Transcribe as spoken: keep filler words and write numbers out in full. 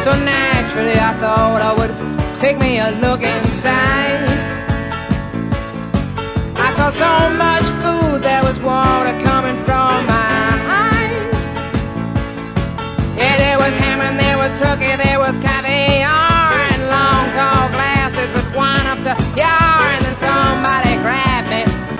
So naturally I thought I would take me a look inside. I saw so much food, there was water coming from my eyes. Yeah, there was ham and there was turkey, there was